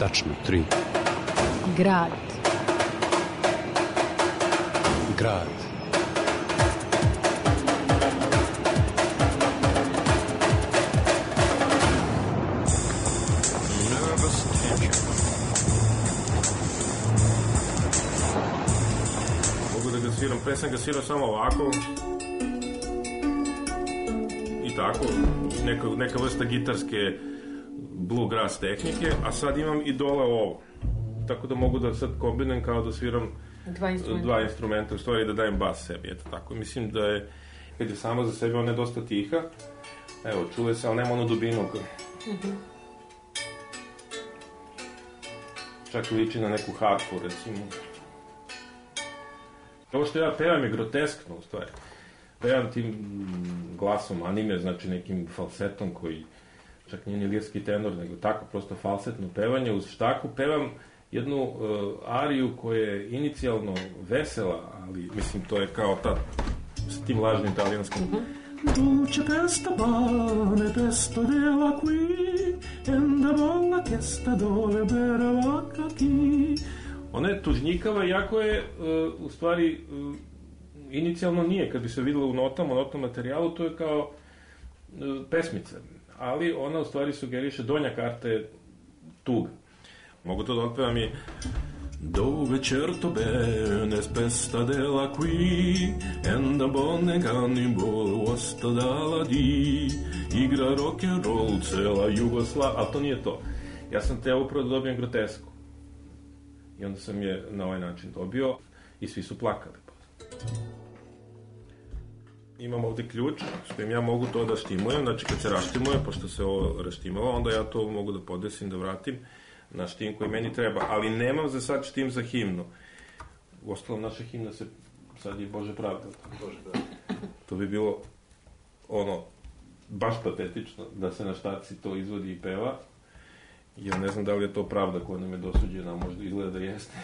Tačno, 3. Grad. Grad. Mogu da ga sviram, pre sam ga svirao samo ovako i tako, neka vrsta gitarske bluegrass tehnike, a sad imam i dole ovo. Tako da mogu da sad kombinujem kao da sviram dva instrumenta, u stvari da dajem bas sebi, eto tako. Mislim da je, kad je sama za sebe, ona je dosta tiha. Evo, čuje se, ali nema onu dubinu. Čak i liči na neku harfu, recimo. Ovo što ja pevam je groteskno, u stvari. Pevam tim glasom anime, znači nekim falsetom koji čak nije ni lirski tenor, nego tako prosto falsetno pevanje. Uz štaku pevam jednu ariju koja je inicijalno vesela, ali mislim to je kao ta s tim lažnim italijanskim. Dolce questa pane pesto della qui enda bolla questa dole berava kaki. Ona je tužnjikava, iako je u stvari inicijalno nije, kad bi se videla u notnom materijalu, to je kao pesmica, ali ona u stvari sugeriše, donja karta je tuga. Mogu to da otpevam i Dove certo bene spesta della qui enda bonne cannibal osta dalla di igra rock and roll cela Jugoslav, ali to nije to. Ja sam te upravo da dobijem grotesku. I onda sam je na ovaj način dobio i svi su plakali. Imam ovde ključ s kojim ja mogu to da štimujem, znači kad se raštimuje, pošto se ovo raštimalo, onda ja to mogu da podesim, da vratim na štim koji meni treba, ali nemam za sad štim za himnu. Uostalom, naša himna se sad je Bože pravda. Bože pravda. To bi bilo ono, baš patetično da se na štaci to izvodi i peva. Ja ne znam da li je to pravda koja nam je dosuđena, možda izgleda da jeste.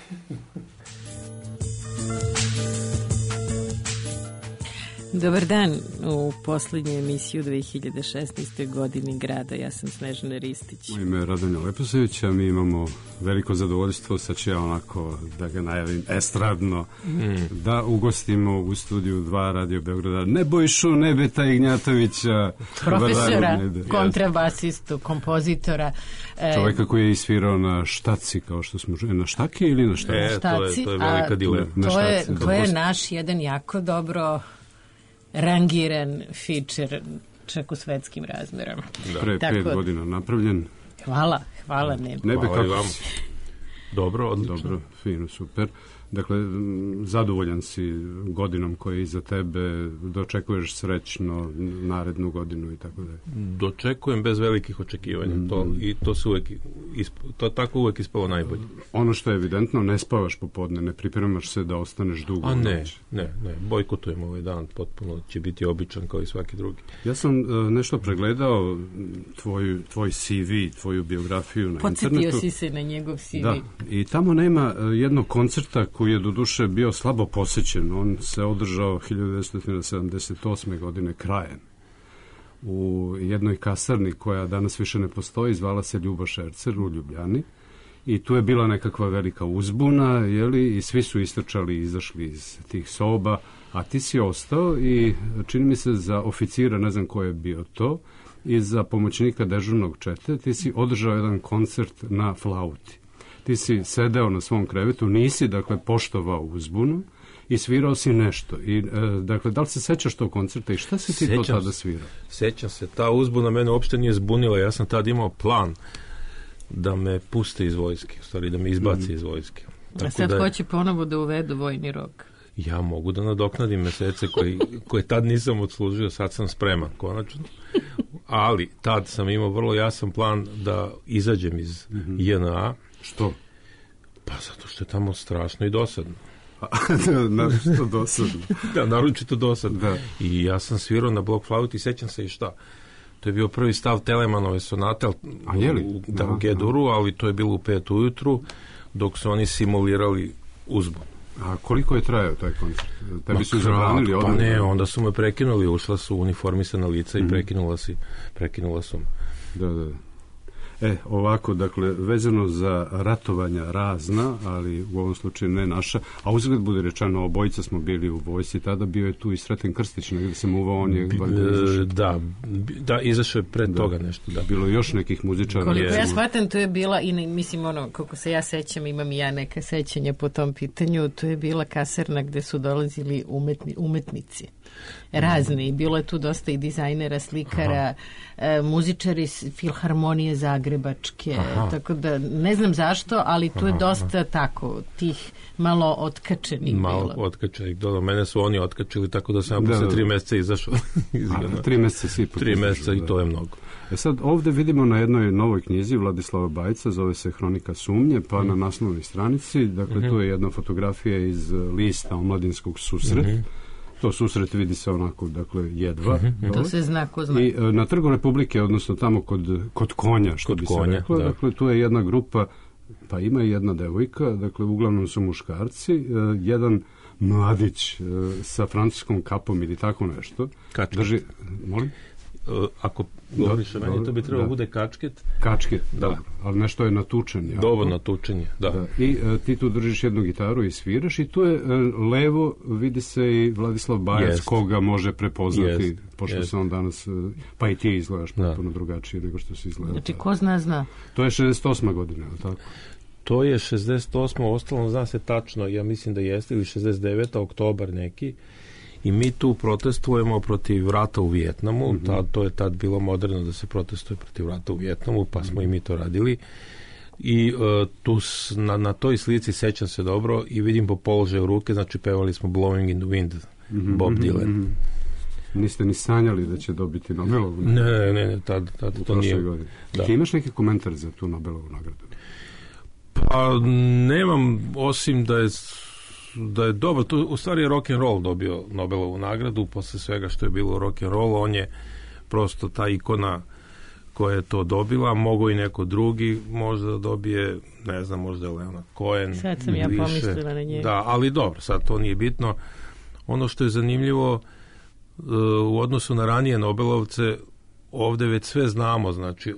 Dobar dan u poslednju emisiju 2016. godini Grada. Ja sam Snežana Ristić. Moje ime je Radonja Leposević, a mi imamo veliko zadovoljstvo, sad ću ja onako da ga najavim estradno, da ugostimo u studiju 2 Radio Beograda Nebojšu Nebeta Ignjatovića, profesora, kontrabasistu, kompozitora. Čoveka koji je isvirao na štaci, kao što smo na štaki ili na štaci? To je velika dilema. To je naš jedan jako dobro rangiran feature, čak u svetskim razmerama. Pre 5 godina napravljen. Hvala Nebe, kako si? Dobro, odlično. Dobro, fino, super. Dakle, zadovoljan si godinom koja je iza tebe, dočekuješ srećno narednu godinu i tako da je. Dočekujem bez velikih očekivanja, i to se uvek to tako uvek ispalo najbolje. Ono što je evidentno, ne spavaš popodne, ne pripremaš se da ostaneš dugo. A ne, bojkotujem ovaj dan, potpuno će biti običan kao i svaki drugi. Ja sam nešto pregledao tvoj CV, tvoju biografiju na internetu. Podsjetio si se na njegov CV. Da, i tamo nema jednog koncerta koji je doduše bio slabo posećen. On se održao 1978. godine krajem u jednoj kasarni koja danas više ne postoji, zvala se Ljuba Šercer u Ljubljani, i tu je bila nekakva velika uzbuna, jeli, i svi su istrčali i izašli iz tih soba, a ti si ostao i čini mi se za oficira, ne znam ko je bio to, i za pomoćnika dežurnog čete ti si održao jedan koncert na flauti. Ti si sedeo na svom krevetu, nisi, dakle, poštovao uzbunu i svirao si nešto. I, dakle, da li se sećaš tog koncerta i šta si ti to tada svirao? Sećam se, ta uzbuna mene uopšte nije zbunila, ja sam tad imao plan da me puste iz vojske, u stvari da me izbaci iz vojske. A sad hoće ponovo da uvedu vojni rok. Ja mogu da nadoknadim mesece koje tad nisam odslužio, sad sam spreman, konačno. Ali tad sam imao vrlo jasan plan da izađem iz JNA. Što? Pa zato što je tamo strašno i dosadno. Naročito dosadno. Da, naročito dosadno. Da. I ja sam svirao na blok flauti i sećam se i šta. To je bio prvi stav Telemanove sonate u G-duru, ali to je bilo u 5 ujutru, dok su oni simulirali uzbun. A koliko je trajao taj koncert? Tebi su zabranili odmah? Pa ne, onda su me prekinuli, ušla su uniformisana lica i prekinula su me. Da. Ovako, dakle, vezano za ratovanja razna, ali u ovom slučaju ne naša, a uzgled bude rečeno, obojica smo bili u vojsci, tada bio je tu i Sreten Krstić, negdje sam uvao, on je da, izašao je pred toga nešto, da. Bilo još nekih muzičara. Koliko ja shvatam, to je bila, i mislim, kako se ja sećam, imam i ja neka sećanja po tom pitanju, to je bila kasarna gde su dolazili umetnici. Razni. Bilo je tu dosta i dizajnera, slikara, muzičari filharmonije zagrebačke, tako da ne znam zašto, ali tu je dosta tako, tih malo otkačenih bilo. Malo otkačenih, mene su oni otkačili, tako da sam posle 3 meseca izašao. 3 meseca si ipak. 3 meseca i to je mnogo. Sad ovdje vidimo na jednoj novoj knjizi Vladislava Bajca, zove se Hronika sumnje, pa na naslovnoj stranici, dakle tu je jedna fotografija iz lista Omladinskog susret. To susret vidi se onako, dakle, jedva. To se zna, ko zna. I na Trgu Republike, odnosno tamo kod konja, što bi se reklo, dakle, tu je jedna grupa, pa ima i jedna devojka, dakle, uglavnom su muškarci, jedan mladić sa francuskom kapom ili tako nešto. Kačket. Drži, molim? Ako govoriš o meni, to bi trebalo bude kačket. Kačket, da. Ali nešto je natučen. Dobro natučen je, da. I ti tu držiš jednu gitaru i sviraš i tu je levo, vidi se i Vladislav Bajac, koga može prepoznati, pošto se on danas, pa i ti izgledaš potpuno drugačije nego što se izgleda. Znači, ko zna? To je 68. godina, je li tako? To je 68. Ostalo zna se tačno, ja mislim da jeste, ili 69. oktobar neki. I mi tu protestujemo protiv rata u Vijetnamu. To je tad bilo moderno da se protestuje protiv rata u Vijetnamu, pa smo i mi to radili. I tu na toj slici sećam se dobro i vidim po položaju ruke, znači pevali smo Blowing in the Wind, Bob Dylan. Niste ni sanjali da će dobiti Nobelovu nagradu? Ne, tad to nije. Ti imaš neki komentar za tu Nobelovu nagradu? Pa nemam, osim da je dobro, tu u stvari je rock and roll dobio Nobelovu nagradu posle svega što je bilo rock and roll, on je prosto ta ikona koja je to dobila, mogo i neko drugi možda dobije, ne znam, možda je Leonard Cohen. Sad sam ja pomislila na njega. Da, ali dobro, sad to nije bitno. Ono što je zanimljivo u odnosu na ranije Nobelovce, ovde već sve znamo, znači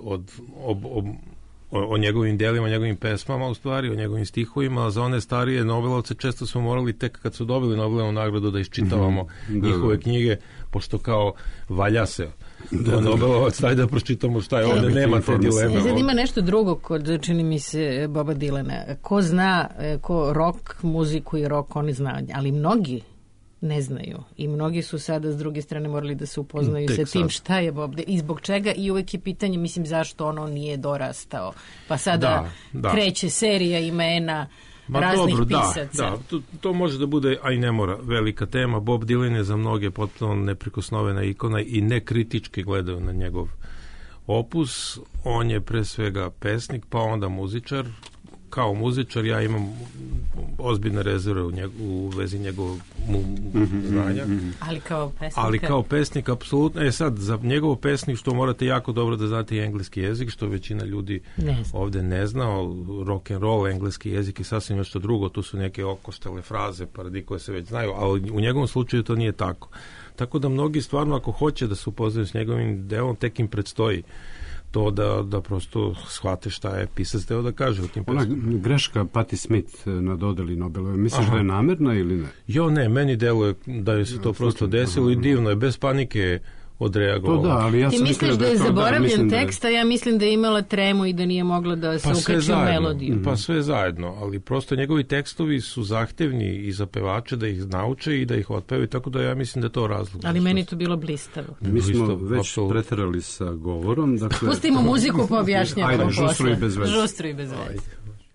o njegovim delima, o njegovim pesmama u stvari, o njegovim stihovima, a za one starije Nobelovce često smo morali tek kad su dobili Nobelovu nagradu da iščitavamo njihove knjige, pošto kao valja se Nobelovac, daj da pročitamo šta je ovde, nema te dileme. Sad ima nešto drugo kod, čini mi se, Boba Dylana. Ko zna, ko rock muziku i rock, oni znaju, ali mnogi ne znaju. I mnogi su sada s druge strane morali da se upoznaju sa tim šta je Bob Dylan i zbog čega, i uvek je pitanje, mislim, zašto ono nije dorastao. Pa sada kreće serija imena raznih pisaca. To može da bude, a i ne mora, velika tema. Bob Dylan je za mnoge potpuno neprikosnovena ikona i nekritički gledaju na njegov opus. On je pre svega pesnik, pa onda muzičar. Kao muzičar ja imam ozbiljne rezerve u vezi njegovog znanja. Ali kao pesnik, apsolutno. Sad, za njegovo pesništvo morate jako dobro da znate i engleski jezik, što većina ljudi ovde ne zna. Rock and roll, engleski jezik je sasvim nešto drugo. Tu su neke okoštale fraze, paradi koje se već znaju, ali u njegovom slučaju to nije tako. Tako da mnogi stvarno, ako hoće da se upoznaju s njegovim delom, tek im predstoji to da prosto shvate šta je pisac teo da kaže u tim pesmama. Ona greška Patti Smith na dodeli Nobelove, misliš da je namerna ili ne? Ne, meni deluje da je se to prosto desilo i divno je, bez panike odreagovalo. To da, ali ja ti misliš da je zaboravljen tekst, a ja mislim da je imala tremu i da nije mogla da se ukači u melodiju. Pa sve zajedno, ali prosto njegovi tekstovi su zahtevni i za pevače da ih nauče i da ih otpevaju, tako da ja mislim da je to razlog. Ali meni to bilo blistavo. Mi smo već preterali sa govorom. Dakle... Pustimo muziku pa objašnjavamo posle. Žustro i bez veze. Žustro i bez veze.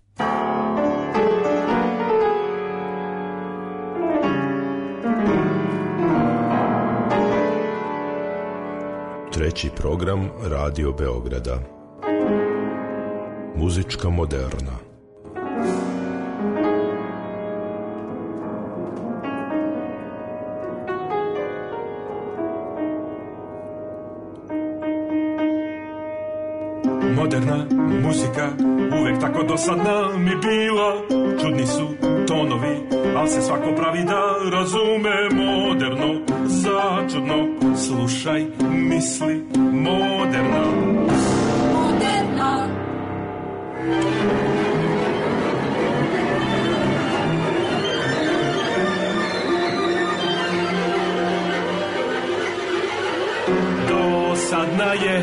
Treći program Radio Beograda. Muzička moderna. Moderna muzika, uvek tako dosadna mi bila. Čudni su tonovi, al se svako pravi da razume. Moderno, začudno, slušaj, misli, moderna. Moderna. Dosadna je,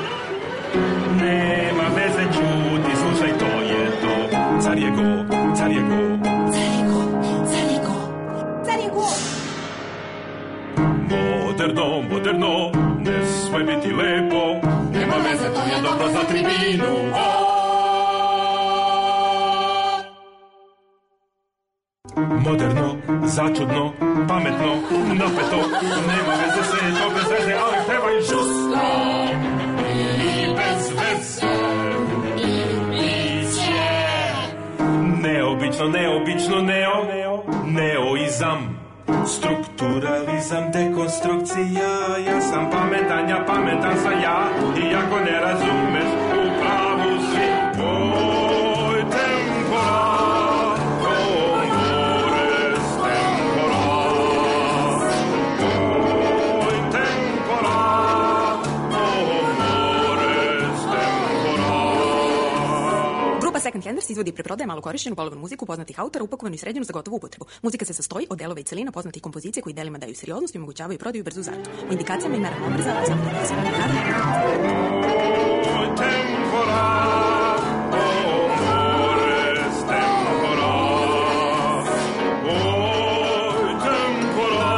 nema veze, čuti, slušaj, to je to. Car je go, car je go. Car je go, car je go. Moderno, moderno, ne sve biti lepo. Nema veze, to je dobro za tribinu. Moderno, začudno, pametno, napeto. Nema veze, sve je to bez veze, ali treba i žustro. I bez veze. Neobično, neobično, neoizam. Strukturalizam, dekonstrukcija. Ja sam pametan, ja pametan sam ja. Iako ne razumeš, u pravu si. Oj, tempora, amores tempora. Oj, tempora, amores tempora. Grupa Second Handers izvodi i preprodaje malo korišćenu polovnu muziku poznatih autora upakovanu i sređenu za gotovu upotrebu. Muzika se sastoji od delova i celina poznatih kompozicija koji delima daju serioznost i omogućavaju prodaju i brzu zaradu. U indikacijama i merama obreza samo da se Oj, tempora, amores tempora. Oj, tempora,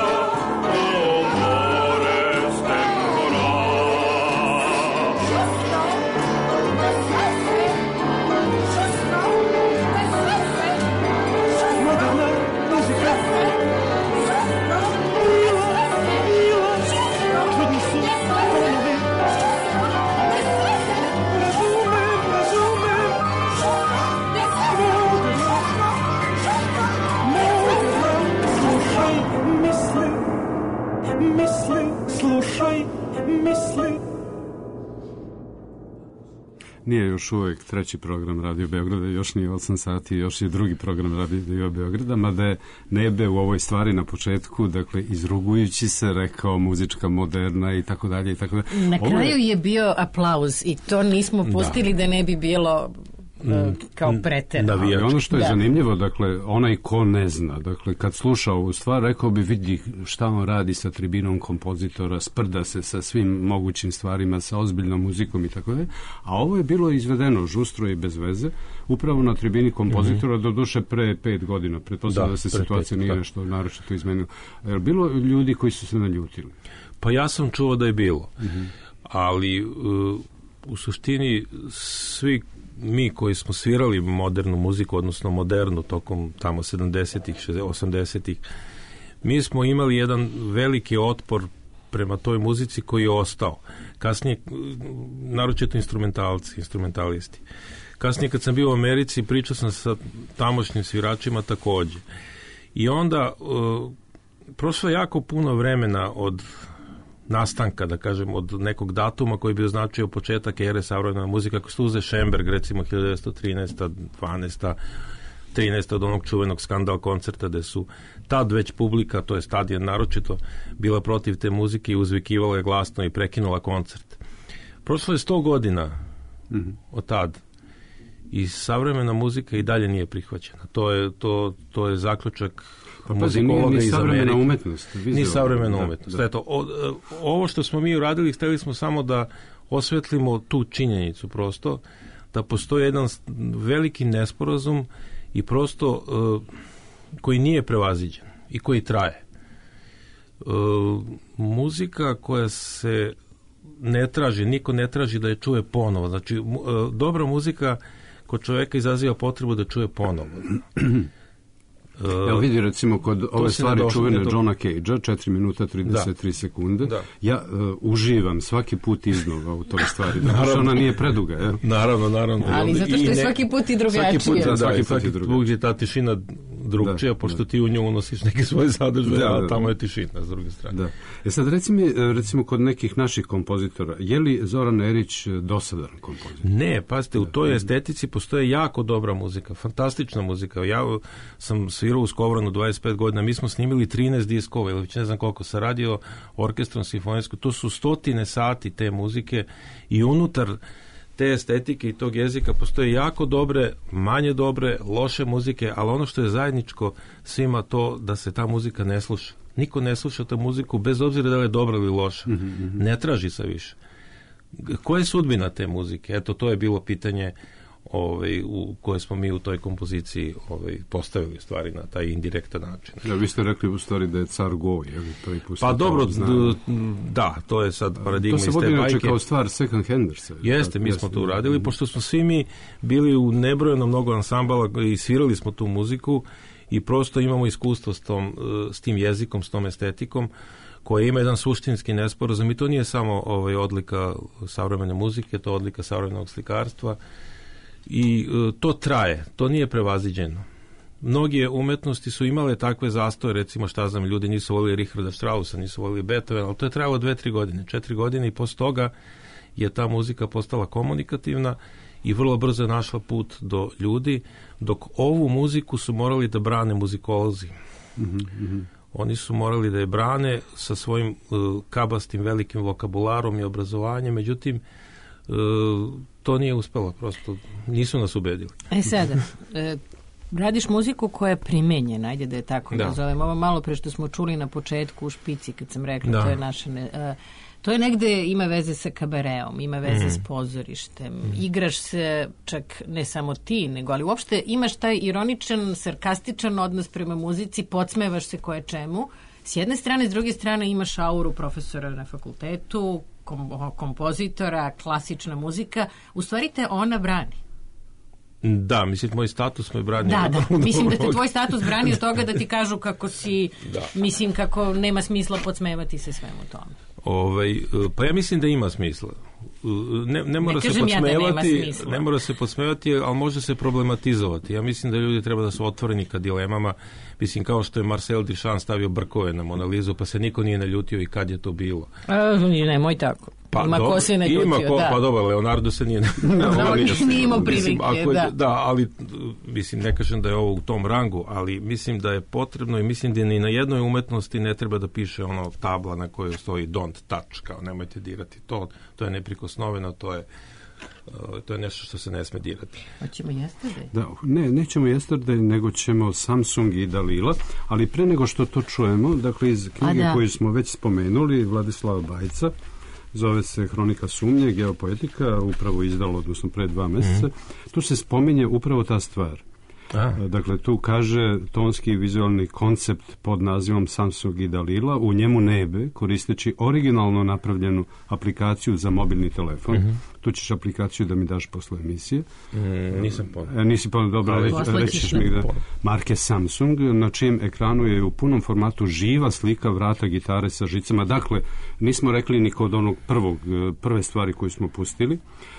amores tempora. Nije još uvijek treći program Radio Beograda, još nije 8 sati, još je drugi program Radio Beograda, mada ne je u ovoj stvari na početku, dakle, izrugujući se rekao muzička moderna i tako dalje i tako dalje. Na kraju je bio aplauz i to nismo pustili da ne bi bilo kao preterano. Ali ono što je zanimljivo, dakle, onaj ko ne zna, dakle, kad sluša ovu stvar, rekao bi, vidi šta on radi sa tribinom kompozitora, sprda se sa svim mogućim stvarima, sa ozbiljnom muzikom i tako dalje, a ovo je bilo izvedeno žustro i bez veze, upravo na tribini kompozitora, doduše pre 5 godina, pretpostavljam da se situacija nije nešto naročito izmenila. Je li bilo ljudi koji su se naljutili? Pa ja sam čuo da je bilo, ali u suštini svi mi koji smo svirali modernu muziku, odnosno modernu tokom tamo 70-ih, 80-ih, mi smo imali jedan veliki otpor prema toj muzici koji je ostao. Kasnije, naročito instrumentalisti. Kasnije kad sam bio u Americi, pričao sam sa tamošnjim sviračima takođe. I onda prošlo je jako puno vremena od nastanka, da kažem, od nekog datuma koji bi označio početak ere savremena muzika. Ako se uze Šemberg, recimo 1913. 12. 13. od onog čuvenog Skandal koncerta, gde su tad već publika, to je stadion naročito, bila protiv te muzike i uzvikivala je glasno i prekinula koncert. Prošlo je 100 godina od tad i savremena muzika i dalje nije prihvaćena. To je zaključak muzikologa iz Amerike. Ni savremena umetnost. Eto, ovo što smo mi uradili, hteli smo samo da osvetlimo tu činjenicu prosto, da postoji jedan veliki nesporazum i prosto koji nije prevaziđen i koji traje. Muzika koja se ne traži, niko ne traži da je čuje ponovo. Znači, dobra muzika kod čoveka izaziva potrebu da čuje ponovo. Evo vidi, recimo, kod ove stvari čuvene Johna Cagea, 4 minuta 33 sekunde, ja uživam svaki put iznova u toj stvari. Dakle, ona nije preduga, je? Naravno. Ali zato što je svaki put i drugačije. Svaki put je ta tišina drugčija, pošto ti u nju unosiš neke svoje sadržaje, a tamo je tišina s druge strane. Sad recimo kod nekih naših kompozitora, je li Zoran Erić dosadan kompozitor? Ne, pazite, u toj estetici postoje jako dobra muzika, fantastična muzika. Ja sam svirao u Skovranu 25 godina, mi smo snimili 13 diskova, ili već ne znam koliko, sa radio orkestrom simfonijskom, to su 100 sati te muzike i unutar te estetike i tog jezika postoje jako dobre, manje dobre, loše muzike, ali ono što je zajedničko svima to da se ta muzika ne sluša. Niko ne sluša tu muziku bez obzira da li je dobra ili loša. Ne traži se više. Koja je sudbina te muzike? Eto, to je bilo pitanje u koje smo mi u toj kompoziciji postavili stvari na taj indirektan način. Ja, vi ste rekli u stvari da je car go, je li to i pustio? Pa dobro, da, to je sad paradigma iz te bajke. To se vodi kao stvar second handersa. Jeste, mi smo to uradili, pošto smo svi mi bili u nebrojeno mnogo ansambala i svirali smo tu muziku i prosto imamo iskustvo s tim jezikom, s tom estetikom, koja ima jedan suštinski nesporazum i to nije samo odlika savremene muzike, to je odlika savremenog slikarstva i to traje, to nije prevaziđeno. Mnoge umetnosti su imale takve zastoje, recimo šta znam, ljudi nisu volili Richarda Straussa, nisu volili Beethovena, ali to je trajalo 2-3 godine, 4 godine i posle toga je ta muzika postala komunikativna i vrlo brzo je našla put do ljudi, dok ovu muziku su morali da brane muzikolozi. Oni su morali da je brane sa svojim kabastim velikim vokabularom i obrazovanjem, međutim to nije uspelo, prosto nisu nas ubedili. Sada, radiš muziku koja je primenjena, ajde da je tako nazovem. Ovo malo pre što smo čuli na početku u špici, kad sam rekla, to je naša... To je negde, ima veze sa kabareom, ima veze s pozorištem. Igraš se, čak ne samo ti, nego, ali uopšte imaš taj ironičan, sarkastičan odnos prema muzici, podsmevaš se koje čemu. S jedne strane, s druge strane imaš auru profesora na fakultetu, kompozitora, klasična muzika. U stvari te ona brani. Da, mislim, moj status me brani. Da, mislim da te tvoj status brani od toga da ti kažu kako si, mislim, kako nema smisla podsmevati se svemu tome. Pa ja mislim da ima smisla. Ne mora se podsmevati, ne mora se podsmevati, ali može se problematizovati. Ja mislim da ljudi treba da su otvoreni ka dilemama. Mislim, kao što je Marcel Duchamp stavio brkove na Mona Lizu, pa se niko nije naljutio i kad je to bilo. Nemoj tako. Ima ko se naljutio, da. Pa dobro, Leonardo se nije nije imao prilike, da, ali mislim, ne kažem da je ovo u tom rangu, ali mislim da je potrebno i mislim da ni na jednoj umetnosti ne treba da piše ono tabla na kojoj stoji don't touch, kao nemojte dirati to je neprikosnoveno, to je nešto što se ne sme dirati. Hoćemo Yesterday? Da, nećemo Yesterday, nego ćemo Samsung i Dalila, ali pre nego što to čujemo, dakle iz knjige koju smo već spomenuli, Vladislava Bajca, zove se Hronika sumnje, geopoetika, upravo izdalo, odnosno pre 2 meseca. Tu se spominje upravo ta stvar. Dakle, tu kaže tonski i vizualni koncept pod nazivom Samsung i Dalila, u njemu nebe, koristeći originalno napravljenu aplikaciju za mobilni telefon. Tu ćeš aplikaciju da mi daš posle emisije. Nisam ponao. Nisi ponao, dobro, rećiš mi da marke Samsung, na čijem ekranu je u punom formatu živa slika vrata gitare sa žicama. Dakle, nismo rekli ni kod onog prve stvari koju smo pustili.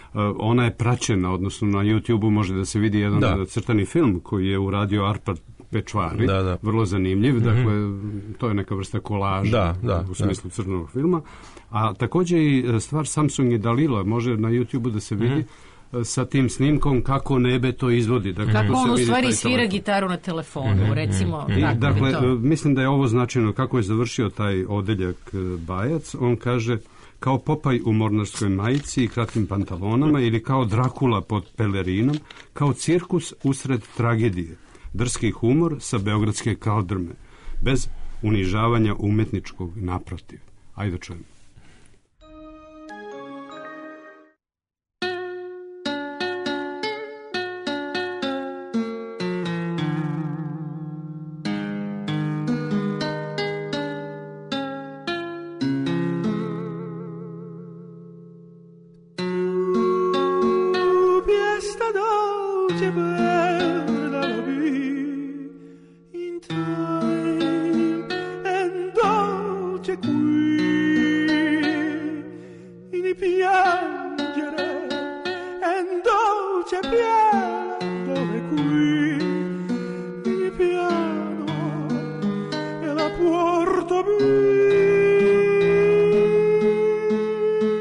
Ona je praćena, odnosno na YouTube-u može da se vidi jedan crtani film koji je uradio Arpad Pečvari, vrlo zanimljiv, dakle to je neka vrsta kolaža u smislu crnog filma, a također i stvar Samsung i Dalila može na YouTube-u da se vidi sa tim snimkom kako nebe to izvodi. Dakle, kako on u stvari svira gitaru na telefonu, recimo. Dakle, mislim da je ovo značajno kako je završio taj odeljak Bajac. On kaže: kao Popaj u mornarskoj majici i kratkim pantalonama ili kao Drakula pod pelerinom, kao cirkus usred tragedije, drski humor sa beogradske kaldrme, bez unižavanja umetničkog, naprotiv. Ajde čujemo.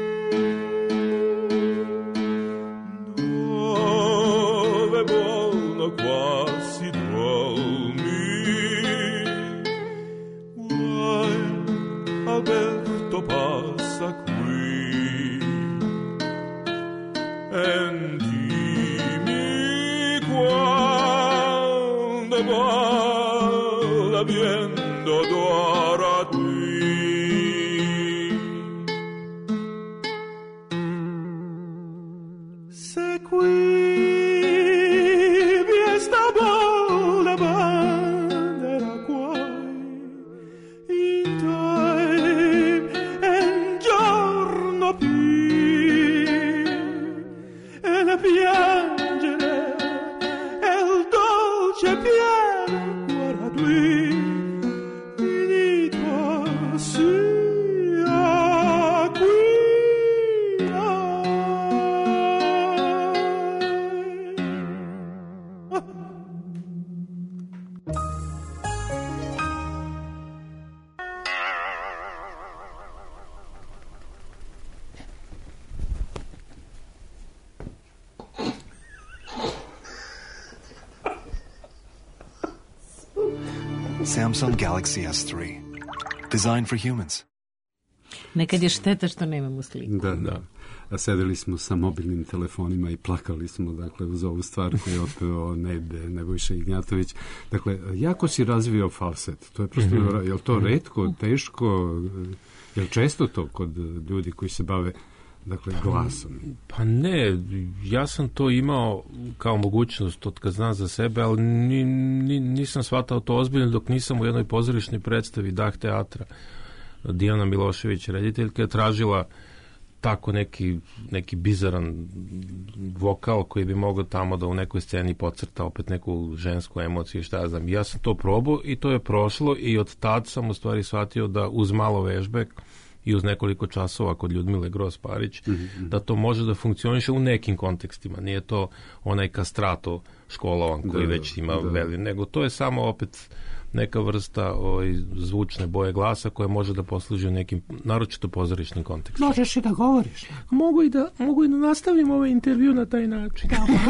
Dove vuol va viendo ahora ti. Se qui vi sta bella bandera quai in time e il giorno più e la piangere e il dolce piano guarda qui finito sia qui. Samsung Galaxy S3. Designed for humans. Nekad je šteta što nemamo sliku. Da. A sedeli smo sa mobilnim telefonima i plakali smo, dakle, uz ovu stvar koju je otpeo Nebojša Ignjatović. Dakle, jako si razvio falset. To je prosto, je li to retko, teško, je li često to kod ljudi koji se bave, dakle, glasom? Pa ne, ja sam to imao kao mogućnost od kad znam za sebe, ali nisam shvatao to ozbiljno dok nisam u jednoj pozorišnoj predstavi Dah teatra. Dijana Milošević, rediteljka, je tražila tako neki bizaran vokal koji bi mogao tamo da u nekoj sceni podcrta opet neku žensku emociju, šta ja znam. Ja sam to probao i to je prošlo i od tad sam u stvari shvatio da uz malo vežbe i uz nekoliko časova kod Ljudmile Gross-Parić, da to može da funkcioniše u nekim kontekstima. Nije to onaj kastrato školovan koji već ima veli, nego to je samo opet neka vrsta zvučne boje glasa koja može da posluži u nekim naročito pozorišnim kontekstima. Možeš i da govoriš. Mogu i da nastavim ovaj intervju na taj način.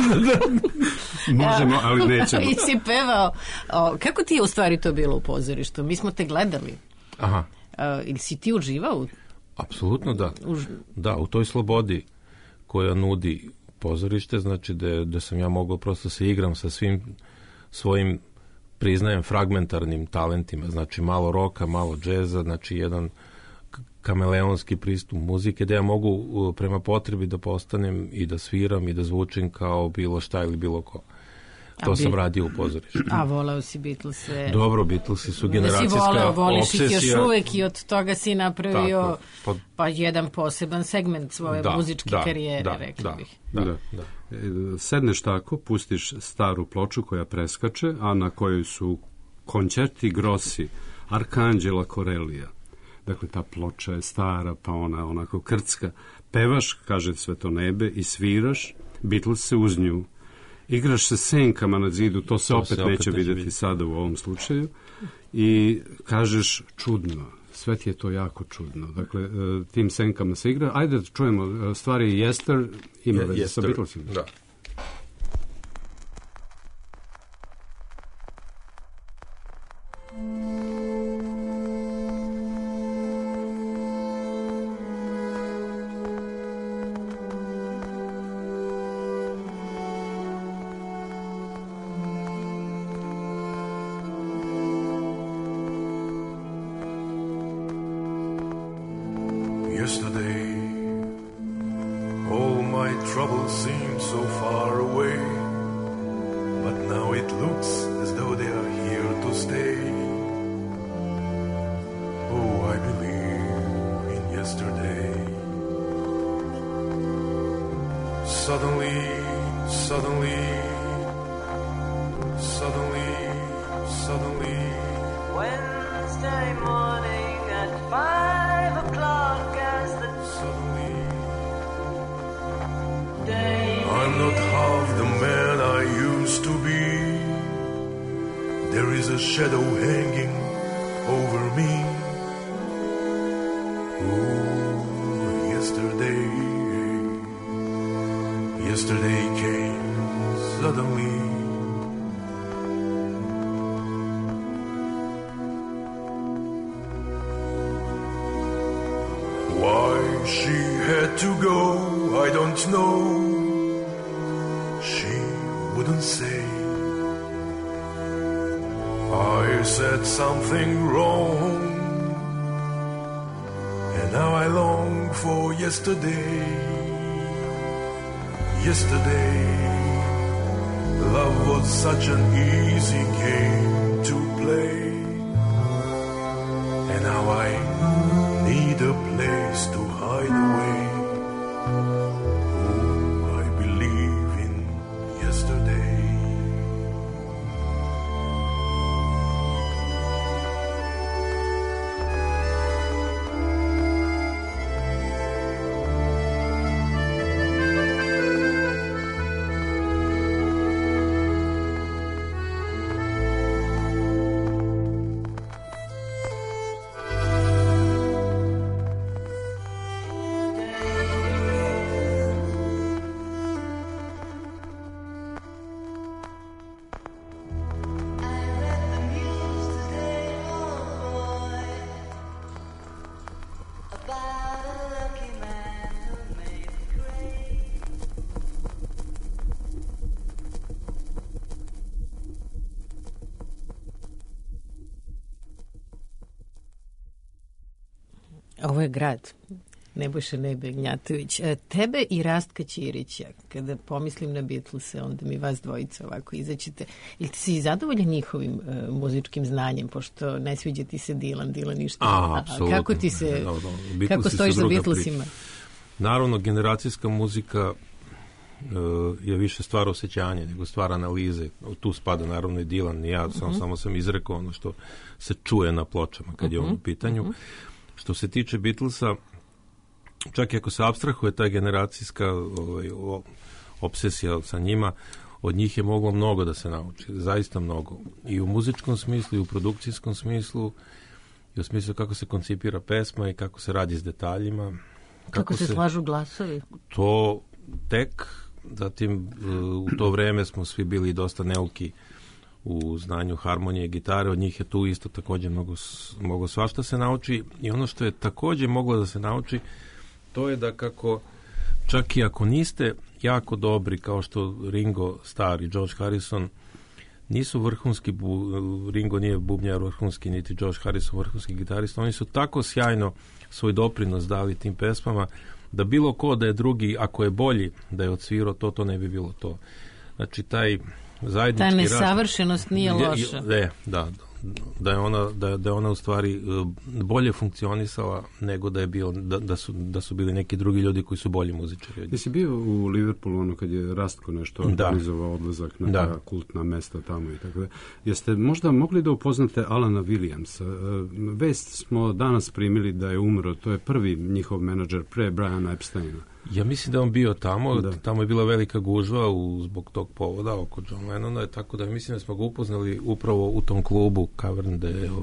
Možemo, ali nećemo. I si pevao. Kako ti je u stvari to bilo u pozorištu? Mi smo te gledali. Aha. Ili si ti uživao? Apsolutno da. Da, u toj slobodi koja nudi pozorište, znači da sam ja mogao prosto se igram sa svim svojim, priznajem, fragmentarnim talentima, znači malo roka, malo džeza, znači jedan kameleonski pristup muzike, da ja mogu prema potrebi da postanem i da sviram i da zvučim kao bilo šta ili bilo ko. To sam radio u pozorištu. A voleo si Beatlese? Dobro, Beatlesi su generacijska obsesija. Voliš ih još uvek i od toga si napravio pa jedan poseban segment svoje muzičke karijere, rekli bih. Da. Sedneš tako, pustiš staru ploču koja preskače, a na kojoj su koncerti grossi Arkanđela Korelija. Dakle, ta ploča je stara, pa ona onako krcka. Pevaš, kaže Sveto nebe, i sviraš, Beatles se uz nju. Igraš se senkama na zidu, to se opet neće vidjeti sada u ovom slučaju. I kažeš čudno. Sve ti je to jako čudno. Dakle, tim senkama se igra. Ajde da čujemo stvari Jester, ima veze sa Beatlesima. Da. Yesterday, all my troubles seem so far away, but now it looks as though they are here to stay. Oh, I believe in yesterday. Suddenly, Wednesday morning at 5 o'clock as the day. I'm not half the man I used to be. There is a shadow hanging over me. Oh, yesterday came suddenly. Why she had to go, I don't know. She wouldn't say. I said something wrong, and now I long for yesterday. Yesterday, love was such an easy game to play, and now I need a place to hide away. Oh, I believe in yesterday. Ovo je grad. Nebojša Nebegnjatović. Tebe i Rastka Ćirića, kada pomislim na Beatlese, onda mi vas dvojica ovako izaćete. Ili ti si zadovoljan njihovim muzičkim znanjem, pošto ne sviđa ti se Dylan ništa? Apsolutno. Kako ti se, kako stojiš za Beatlesima? Naravno, generacijska muzika je više stvar osjećanja nego stvar analize. Tu spada naravno i Dylan, i ja samo sam izrekao ono što se čuje na pločama kad je on u pitanju. Što se tiče Beatlesa, čak i ako se apstrahuje ta generacijska obsesija sa njima, od njih je moglo mnogo da se nauči, zaista mnogo. I u muzičkom smislu, i u produkcijskom smislu, i u smislu kako se koncipira pesma i kako se radi s detaljima. Kako se slažu glasovi? To tek, zatim u to vreme smo svi bili dosta neuki u znanju harmonije, gitare, od njih je tu isto također mogo svašta se nauči. I ono što je također moglo da se nauči, to je da kako, čak i ako niste jako dobri, kao što Ringo Starr i George Harrison, nisu vrhunski, Ringo nije bubnjar vrhunski, niti George Harrison vrhunski gitarista, oni su tako sjajno svoj doprinos dali tim pesmama, da bilo ko da je drugi, ako je bolji da je odsvirao to ne bi bilo to. Znači, taj zajednički ta nesavršenost nije loša. Da je ona u stvari bolje funkcionisala nego da je bio, da su bili neki drugi ljudi koji su bolji muzičari. Jesi bio u Liverpoolu ono kad je Rastko nešto organizovao odlazak na ta kultna mesta tamo i tako da. Jeste možda mogli da upoznate Alana Williamsa? Vest smo danas primili da je umro, to je prvi njihov menadžer pre Briana Epsteina. Ja mislim da je on bio tamo, tamo je bila velika gužva zbog tog povoda oko John Lennona, tako da mislim da smo ga upoznali upravo u tom klubu Cavern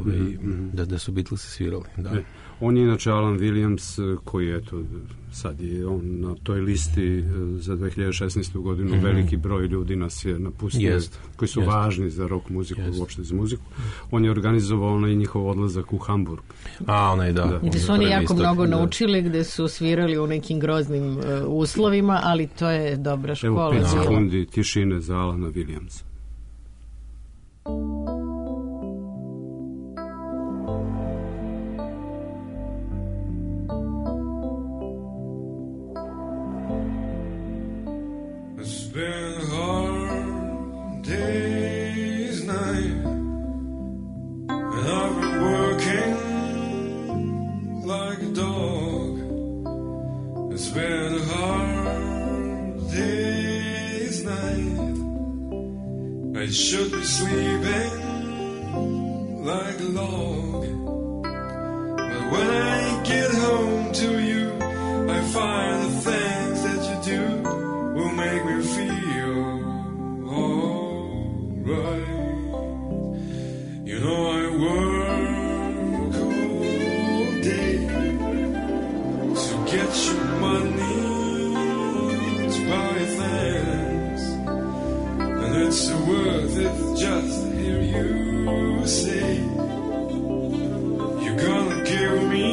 da su Beatlesi svirali. Da. On je inače Alan Williams, koji je sad je on na toj listi za 2016. godinu, veliki broj ljudi nas je napustio, koji su važni za rock muziku, uopšte za muziku. On je organizovao onaj njihov odlazak u Hamburg. Gde su oni jako mnogo naučili, gde su svirali u nekim groznim uslovima, ali to je dobra škola. Evo 5 sekundi tišine za Alana Williamsa. It's been a hard day's night, and I've been working like a dog. It's been a hard day's night. I should be sleeping like a log, but when I get home to you, I find the things that you do will make me feel alright. You know I work all day to get you money to buy things, and it's worth it just to hear you say you're gonna give me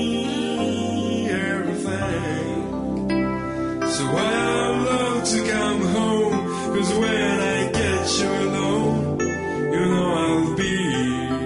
everything. So I love to come home, 'cause when I get you alone, you know I'll be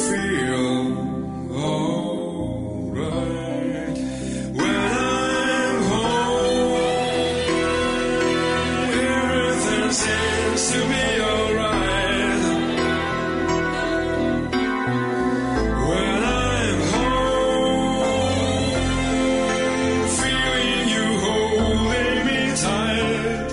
feel alright. When I'm home, everything seems to be alright. When I'm home, feeling you holding me tight.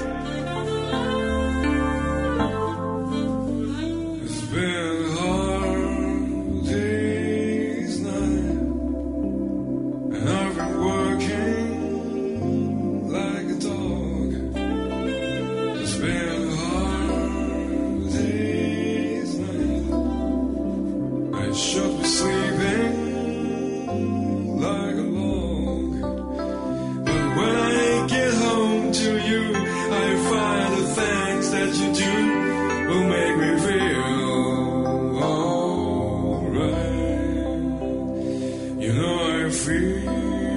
It's been a hard day's night, and I've been working like a dog. It's been a hard day's night. I should be sleeping like a log, but when I get home to you, I find the things that you do will make me feel alright. You know I feel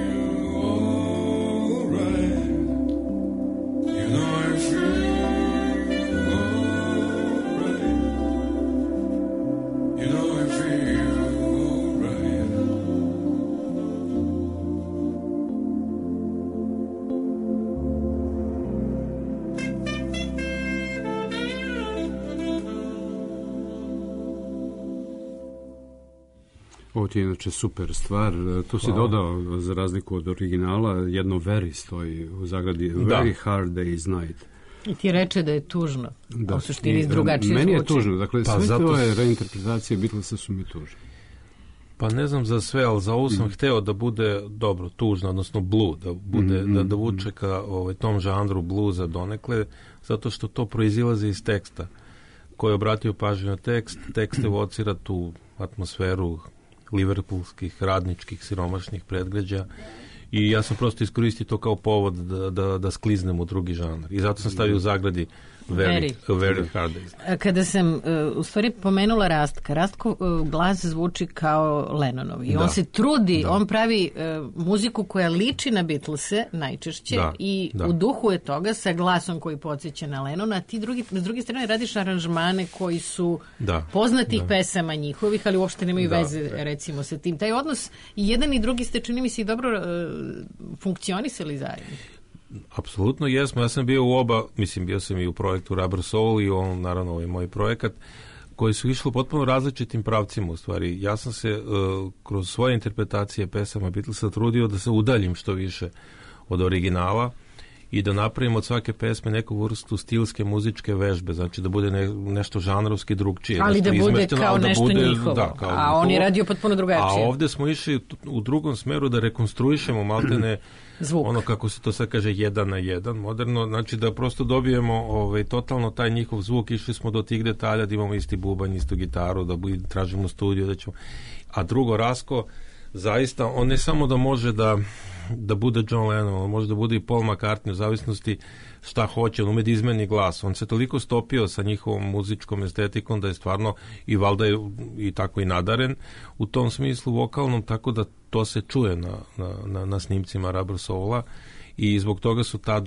alright. You know I feel alright. You know I feel alright. Ovo ti je inače super stvar. Tu si dodao, za razliku od originala, jedno very stoji u zagradi. Very hard day's night. I ti reče da je tužno. U suštini drugačije Meni je zvuči. tužno. Dakle, sve zato tvoje reinterpretacije Beatlesa su mi tužne. Pa ne znam za sve, ali za ovu sam hteo da bude dobro, tužno, odnosno blue, da bude, da vuče ka tom žanru bluza donekle, zato što to proizilazi iz teksta. Ko je obratio pažnju na tekst, tekst evocira tu atmosferu liverpoolskih, radničkih, siromašnih predgrađa i ja sam prosto iskoristio to kao povod da skliznem u drugi žanr. I zato sam stavio u zagradi very hard days. Kada sam u stvari pomenula Rastka, Rastkov glas zvuči kao Lennonov i on se trudi, on pravi muziku koja liči na Beatlese najčešće i u duhu je toga sa glasom koji podsjeća na Lennona, a ti s druge strane radiš aranžmane koji su poznatih pesama njihovih, ali uopšte nemaju veze recimo sa tim. Taj odnos i jedan i drugi ste, čini mi se, i dobro funkcionisali zajedno. Apsolutno jesmo, ja sam bio u oba, mislim bio sam i u projektu Rubber Soul i on naravno ovaj moj projekat, koji su išli potpuno različitim pravcima u stvari. Ja sam se kroz svoje interpretacije pesama Beatlesa trudio da se udaljim što više od originala i da napravim od svake pesme neku vrstu stilske muzičke vežbe, znači da bude nešto žanrovski drugčije. Ali da bude kao nešto njihovo, a on je radio potpuno drugačije. A ovde smo išli u drugom smeru da rekonstruišemo maltene zvuk. Ono kako se to sad kaže 1:1 moderno, znači da prosto dobijemo totalno taj njihov zvuk, išli smo do tih detalja da imamo isti bubanj, istu gitaru, da tražimo studio, da ćemo... A drugo, Rasko, zaista, on ne samo da može da bude John Lennon, on može da bude i Paul McCartney, u zavisnosti šta hoće, on ume da izmeni glas. On se toliko stopio sa njihovom muzičkom estetikom da je stvarno i valjda je i tako i nadaren u tom smislu vokalnom, tako da to se čuje na snimcima Rubber Soula i zbog toga su ta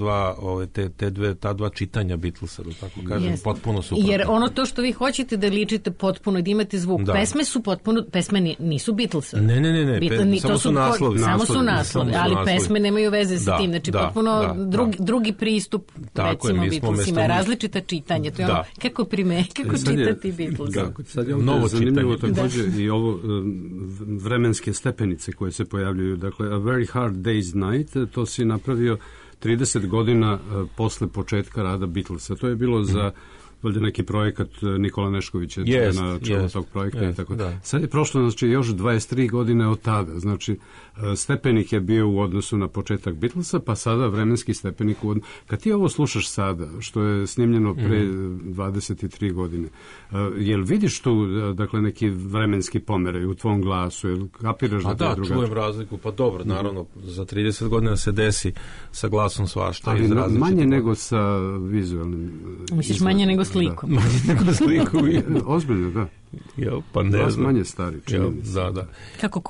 dva čitanja Beatlesa, da tako kažem, potpuno suprotno. Jer ono to što vi hoćete da ličite potpuno, da imate zvuk, pesme su potpuno, pesme nisu Beatlesa. Ne, samo su naslovi. Samo su naslovi, ali pesme nemaju veze sa tim, znači potpuno drugi pristup, recimo Beatlesima, različita čitanja, to je ono, kako čitati Beatlesa. Sad je ovdje zanimljivo također i ovo vremenske stepenice koje se pojavljuju, dakle, A Very Hard Day's Night, to si napravio 30 godina posle početka rada Beatlesa. To je bilo za valjda neki projekat Nikola Neškovića na čelu tog projekta i tako. Sad je prošlo, znači, još 23 godine od tada. Znači, stepenik je bio u odnosu na početak Beatlesa, pa sada vremenski stepenik u odnosu. Kad ti ovo slušaš sada, što je snimljeno pre 23 godine, jel vidiš tu, dakle, neki vremenski pomeraj u tvom glasu? Jel kapiraš da to je drugačije? Čujem razliku. Pa dobro, naravno, za 30 godina se desi sa glasom svašta. Ali manje nego sa vizualnim. Misliš manje nego slikom? Manje nego slikom. Ozbiljno, da. Pa ne znam. Manje stari, čini mi se. Da. Kako koji?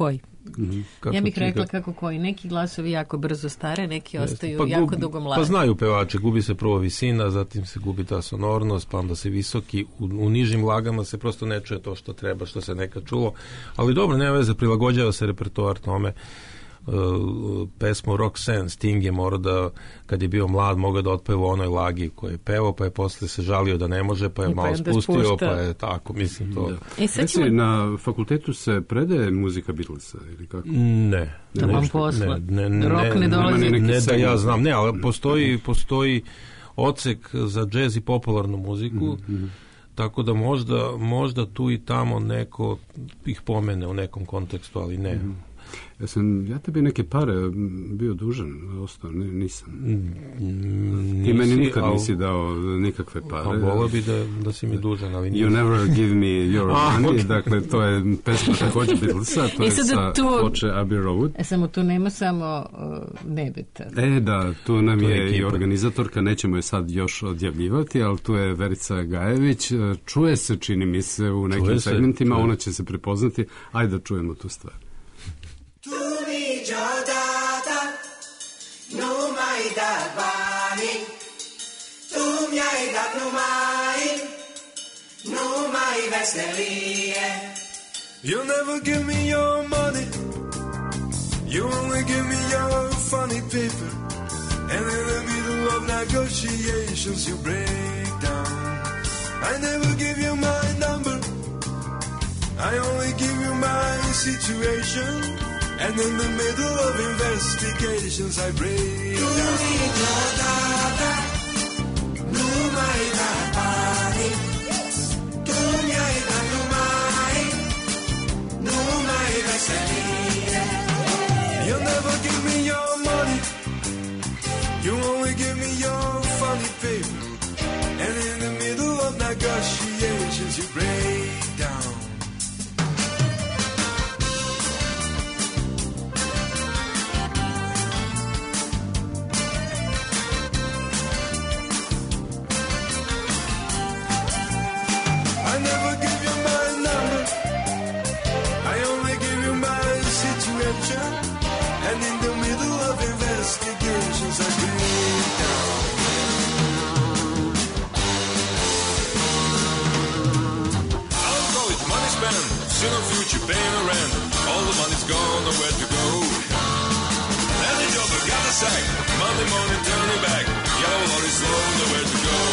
Ja bih rekla kako koji. Neki glasovi jako brzo stare, neki ostaju jako dugo mladi. Pa znaju pevači, gubi se prvo visina, zatim se gubi ta sonornost, pa onda se visoki, u nižim lagama se prosto ne čuje to što treba, što se nekad čulo, ali dobro, nema veze, prilagođava se repertoar tome. Pesmu Roxanne Sting je morao da, kad je bio mlad, mogao da otpeva u onoj lagi koju je pevao, pa je posle se žalio da ne može, pa je malo spustio, pa je tako, mislim to. Reci, na fakultetu se predaje muzika Beatlesa ili kako? Ne. Da vam posla. Rock ne dolazi. Ne da ja znam, ne, ali postoji odsek za džez i popularnu muziku, tako da možda tu i tamo neko ih pomene u nekom kontekstu, ali ne. Ja tebi neke pare bio dužan, ostao, nisam. Ti meni nikad nisi dao nikakve pare. Volio bi da si mi dužan, ali nisam. You never give me your money, dakle, to je pesma također Beatlesa, to je sa ploče Abbey Road. Samo tu nema samo Nebeta. Da, tu nam je i organizatorka, nećemo je sad još odjavljivati, ali tu je Verica Gajević, čuje se, čini mi se, u nekim segmentima, ona će se prepoznati, ajde da čujemo tu stvar. Tu mi giodata, nu mai dat banii, tu mi-ai dat numai veselie. You never give me your money, you only give me your funny paper, and in the middle of negotiations you break down. I never give you my number, I only give you my situation. And in the middle of investigations I break down. Tu mi giodata, nu mai dat banii, tu mi-ai dat numai veselie. You never give me your money, you only give me your funny paper, and in the middle of negotiations you break down. I never give you my number, I only give you my situation, and in the middle of investigations I break down. I'll call it money spent, soon or future paying a rent, all the money's gone, nowhere to go. Any job I got a sack, Monday morning turning back, yellow lorry slow, nowhere to go.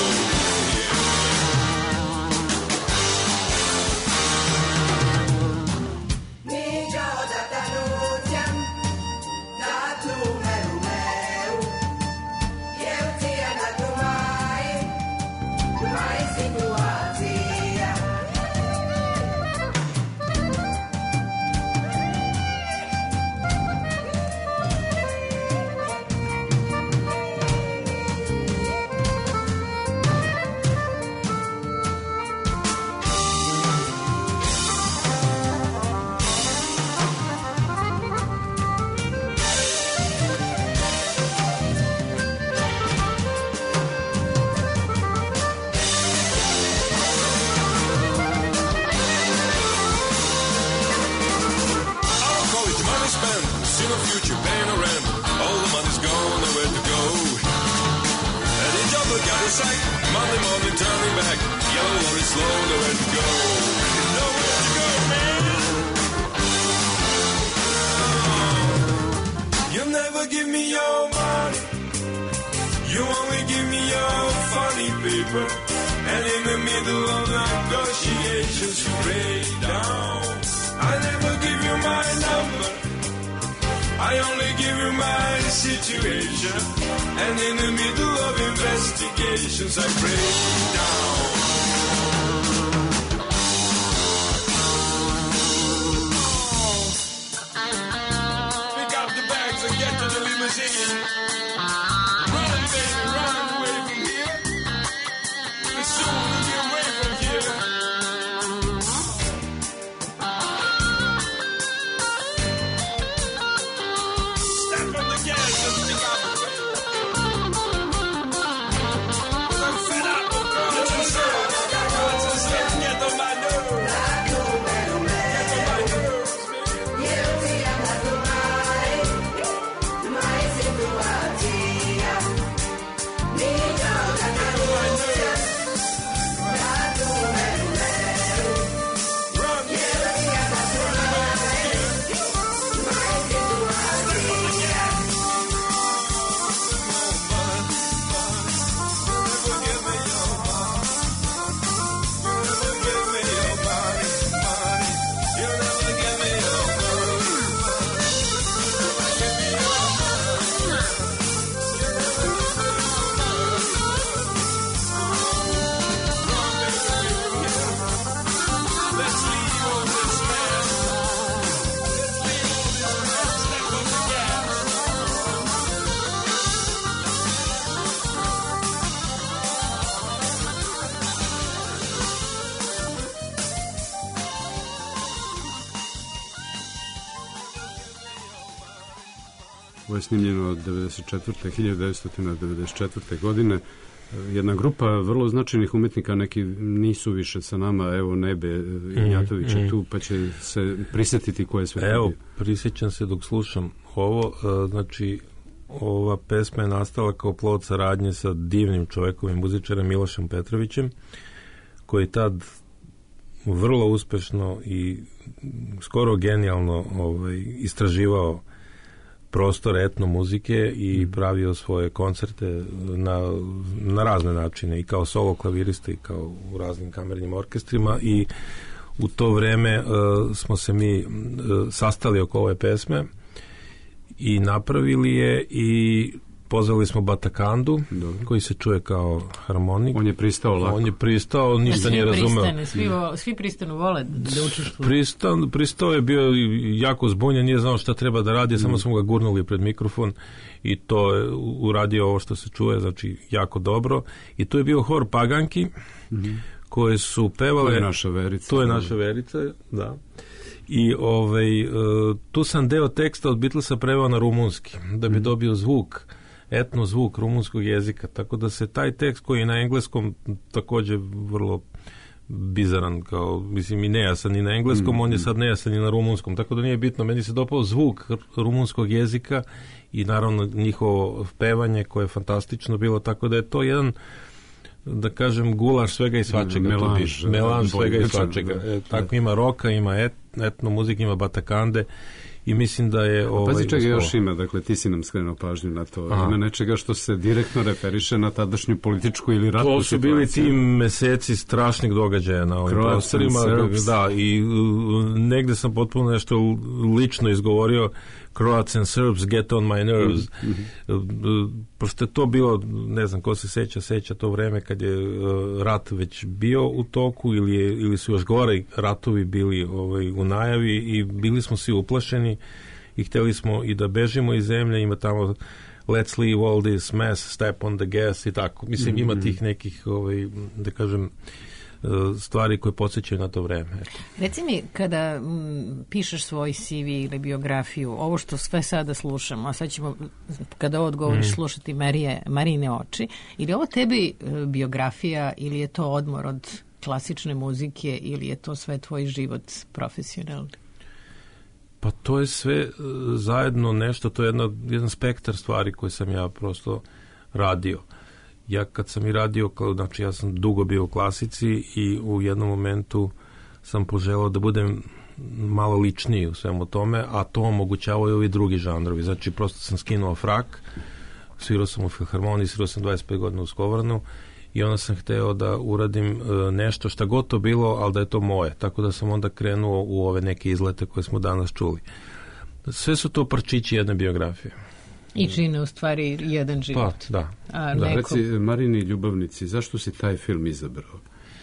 Monday morning turning back, yellow lorry slow, nowhere to go. Nowhere to go, man. You never give me your money, you only give me your funny paper, and in the middle of negotiations you break down. I never give you my number, I only give you my situation, and in the middle of investigations I break down. Pick up the bags and get to the limousine. Run, baby, run away from here. And soon we'll be away from here. Ovo je snimljeno od 1994. godine. Jedna grupa vrlo značajnih umetnika, neki nisu više sa nama, evo Nebe Ignjatović je tu, pa će se prisjetiti ko je sve. Evo, prisjećam se dok slušam ovo, znači ova pesma je nastala kao plod saradnje sa divnim čovekom i muzičarem Milošem Petrovićem, koji tad vrlo uspešno i skoro genijalno istraživao prostor etno muzike i pravio svoje koncerte na razne načine, i kao solo klavirista i kao u raznim kamernim orkestrima, i u to vreme smo se mi sastali oko ove pesme i napravili je i pozvali smo Batakandu, koji se čuje kao harmonik. On je pristao lako. On je pristao, ništa nije razumeo. Svi pristanu vole da učestvuju. Pristao je, bio jako zbunjen, nije znao šta treba da radi, samo smo ga gurnuli pred mikrofon i to je uradio ovo što se čuje, znači jako dobro. I tu je bio hor Paganki, koje su pevale... To je naša Verica. To je naša Verica, da. I tu sam deo teksta od Beatlesa preveo na rumunski, da bi dobio zvuk, etno zvuk rumunskog jezika, tako da se taj tekst koji je na engleskom također vrlo bizaran, kao, mislim, i nejasan i na engleskom, on je sad nejasan i na rumunskom, tako da nije bitno. Meni se dopao zvuk rumunskog jezika i naravno njihovo pevanje koje je fantastično bilo, tako da je to jedan, da kažem, gulaš svega i svačega. Melanž svega i svačega. Tako ima roka, ima etno muzika, ima Batakande, i mislim da je... Pazi čega još ima, dakle, ti si nam skrenuo pažnju na to. Ima nečega što se direktno referiše na tadašnju političku ili ratnu situaciju. To su bili ti meseci strašnih događaja na ovim prostorima. Da, i negde sam potpuno nešto lično izgovorio, Croats and Serbs get on my nerves. Pošto je to bilo, ne znam ko se seća to vreme kad je rat već bio u toku, ili su još gore ratovi bili u najavi, i bili smo svi uplašeni i hteli smo i da bežimo iz zemlje. Ima tamo let's leave all this mess, step on the gas i tako. Mislim, ima tih nekih, da kažem, stvari koje podsjećaju na to vreme. Reci mi, kada pišeš svoj CV ili biografiju, ovo što sve sada slušamo, a sad ćemo, kada ovo odgovoriš, slušati Marine oči, ili ovo tebi biografija, ili je to odmor od klasične muzike, ili je to sve tvoj život profesionalni? Pa to je sve zajedno nešto, to je jedan spektar stvari koje sam ja prosto radio. Ja kad sam i radio, znači ja sam dugo bio u klasici i u jednom momentu sam poželao da budem malo ličniji u svemu tome, a to omogućavaju i ovi drugi žanrovi. Znači prosto sam skinuo frak, svirao sam u Filharmoniji, svirao sam 25 godina u Skovranu i onda sam hteo da uradim nešto šta gotovo bilo, ali da je to moje. Tako da sam onda krenuo u ove neke izlete koje smo danas čuli. Sve su to parčići jedne biografije. I čine u stvari jedan život. Pa, da. Reci, Marini ljubavnici, zašto si taj film izabrao?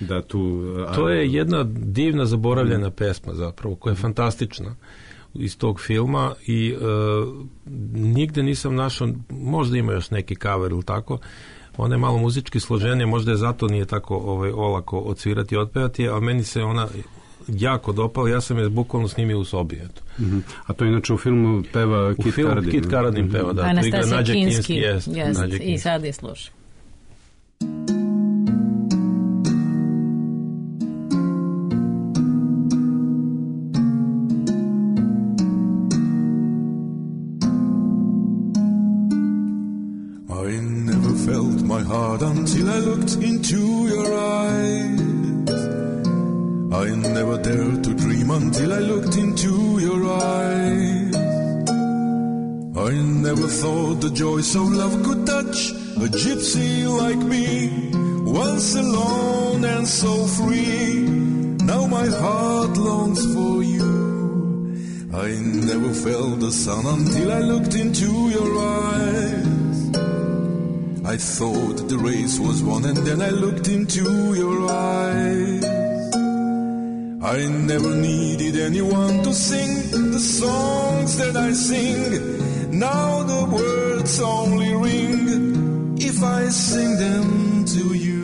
To je jedna divna zaboravljena pesma zapravo, koja je fantastična iz tog filma i nigde nisam našao, možda ima još neki cover ili tako, ona je malo muzički složenija, možda je zato nije tako olako odsvirati i otpevati, ali meni se ona jako dopala, ja sam je bukvalno snimio u sobi. Eto. A to inače u filmu peva Kit Karadin. Kit Karadin peva, da. Anastasija Kinski, i sad je slušam. I never felt my heart until I looked into your eyes. I never dared to dream until I looked into your eyes. I never thought the joys of love could touch a gypsy like me, once alone and so free. Now my heart longs for you. I never felt the sun until I looked into your eyes. I thought the race was won and then I looked into your eyes. I never needed anyone to sing the songs that I sing. Now the words only ring if I sing them to you.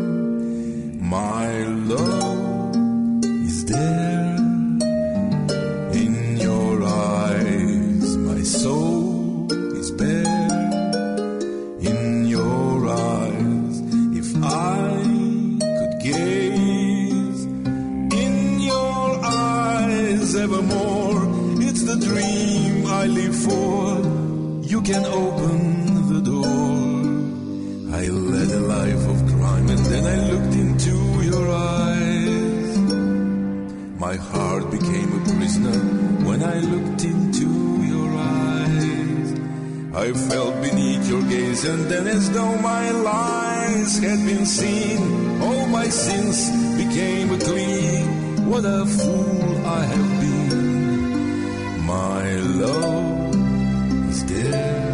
My love is there in your eyes. My soul more. It's the dream I live for. You can open the door. I led a life of crime and then I looked into your eyes. My heart became a prisoner when I looked into your eyes. I felt beneath your gaze and then as though my lies had been seen, all my sins became clean. What a fool I have been. My love is there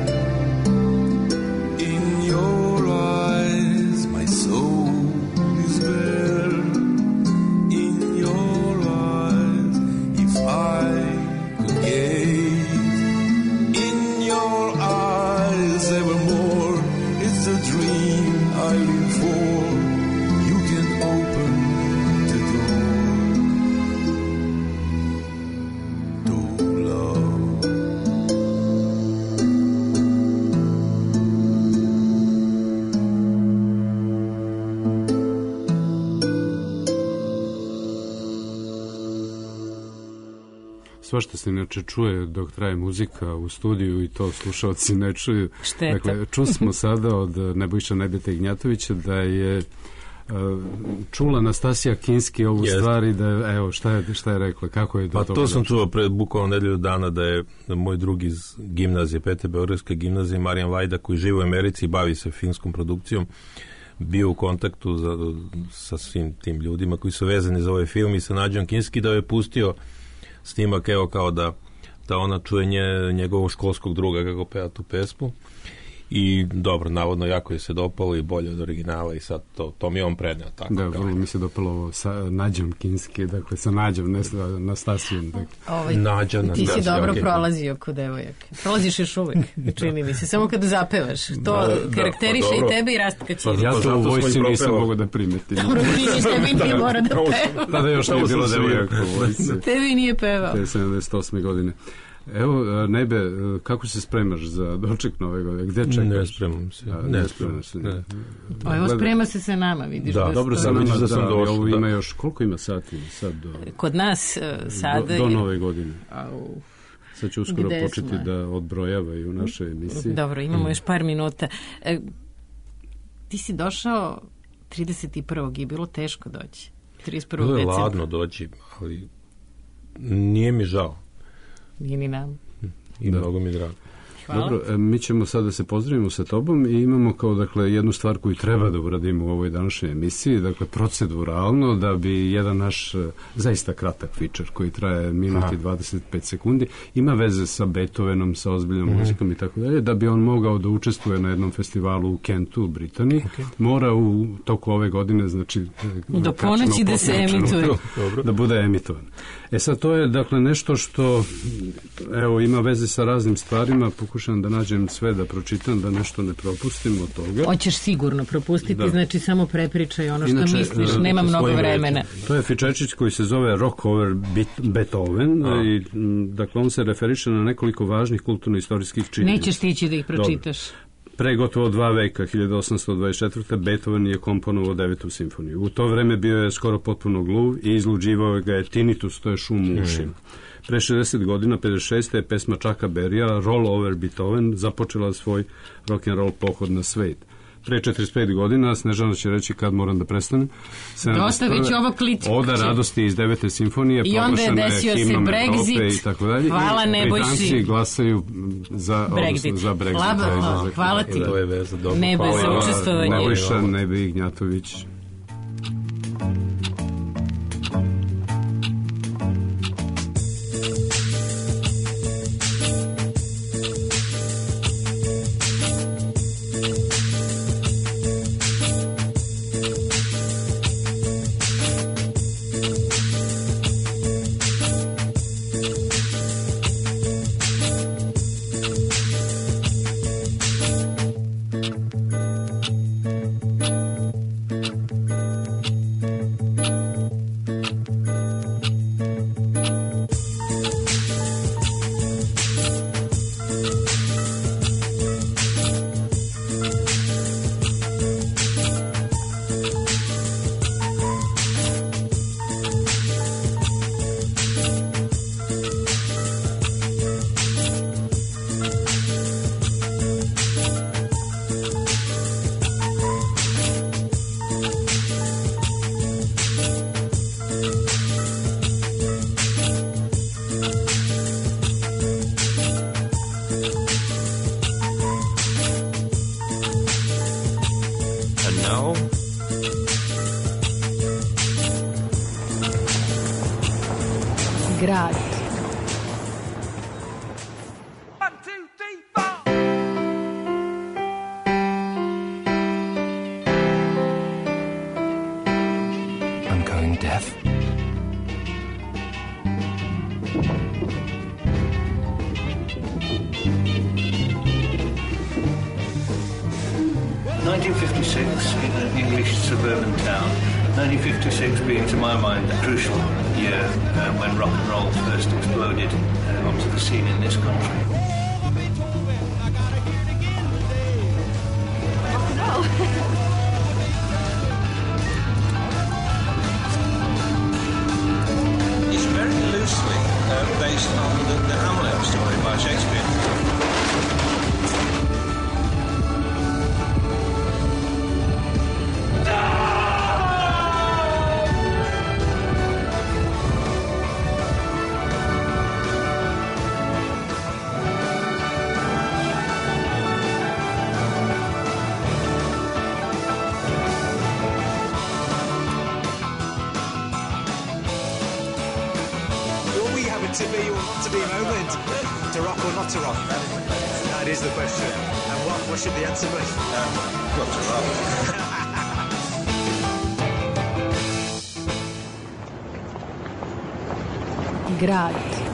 in your eyes. My soul is bare in your eyes. If I could gaze in your eyes evermore, it's a dream I live for. You can open the door to love. Svašta se inače čuje dok traje muzika u studiju i to slušalci ne čuju. Šteta. Dakle, čusmo sada od Nebojša Nebeta Ignjatovića da je čula Nastasija Kinski ovu stvar i da je, evo, šta je rekla, kako je do toga? Pa to sam čuo pred bukvalno nedelju dana da je moj drug iz gimnazije, Pete Beogradske gimnazije, Marijan Vajda, koji živi u Americi i bavi se filmskom produkcijom, bio u kontaktu sa svim tim ljudima koji su vezani za ovaj film i sa Nađom Kinski, da je pustio snimak, evo, kao da ona čuje njegovog školskog druga kako peva tu pesmu. I dobro, navodno jako je se dopalo i bolje od originala i sad to mi je on preneo. Tako, da, vrlo mi se dopalo ovo sa Nađom Kinski, dakle sa Nađom, ne sa Nastasijom. Dakle. Nađa, ti si dobro prolazio kod devojaka. Prolaziš još uvek, čini mi se, samo kada zapevaš. To karakteriše i tebe i Rastka Ćirić. Ja to u vojsci nisam mogao da primetim. Dobro, tebi nije mora da peva. Tada još nije bilo devojaka u vojsci. Tebi nije pevao. Te 78. godine. Evo, Nebe, kako se spremaš za doček nove godine? Gde čekaš? Ne spremam se. Ne spremam se. Ne. Evo, sprema se sa nama, vidiš. Da, dobro, sad vidiš da sam došao. Ovo ima još, koliko ima sati sad? Kod nas sada... Do nove godine. Sad će uskoro početi da odbrojavaju u našoj emisiji. Dobro, imamo još par minuta. Ti si došao 31. i bilo teško doći. 31. decembra. Bilo je ladno doći, ali nije mi žao. Nije ni nam. I mnogo mi drago. Hvala. Dobro, mi ćemo sad da se pozdravimo sa tobom i imamo kao, dakle, jednu stvar koju treba da uradimo u ovoj današnjoj emisiji, dakle, proceduralno, da bi jedan naš zaista kratak fičer koji traje minut i 25 sekundi, ima veze sa Beethovenom, sa ozbiljnom muzikom i tako dalje, da bi on mogao da učestvuje na jednom festivalu u Kentu, u Britaniji, mora u toku ove godine, znači, do ponoći da se emituje. Da bude emitovan. Sad, to je, dakle, nešto što, evo, ima veze sa raznim stvarima, pokušam da nađem sve, da pročitam, da nešto ne propustim od toga. Hoćeš sigurno propustiti, znači samo prepričaj ono što misliš, nema mnogo vremena. To je fičečić koji se zove Rock Over Beethoven i, dakle, on se referiše na nekoliko važnih kulturno-istorijskih činjenica. Nećeš stići da ih pročitaš. Pre gotovo 2 veka, 1824. Beethoven je komponovao 9. simfoniju. U to vreme bio je skoro potpuno gluv i izluđivao ga je tinnitus, to je šum u ušima. Pre 60 godina, 56. je pesma Chucka Berrya, Roll Over Beethoven, započela svoj rock'n'roll pohod na svet. Pre 45 godina, Snežana će reći kad moram da prestanem. Dosta već ovo kliče. Oda radosti iz 9. simfonije, proglašena je himnom Evrope i tako dalje. Hvala Nebojši. Britanci glasaju za Brexit. Hvala ti. To je veza, dobro. Neboj za učestvovanje. Nebojša Nebe Ignjatović. 1956 in an English suburban town. 1956 being, to my mind, a crucial year when rock and roll first exploded onto the scene in this country. Rock and roll. It's very loosely based on the Hamlet story by Shakespeare. To be or not to be moment, to rock or not to rock? That is the question. And what should the answer be? Not to rock. Grad.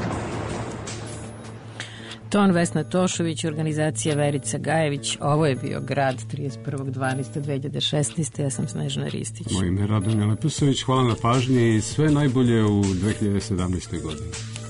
Ton Vesna Tošović, organizacija Verica Gajević. Ovo je bio Grad 31.12.2016. Ja sam Snežana Ristić. Moje ime je Radomir Leposavić. Hvala na pažnji i sve najbolje u 2017. godini.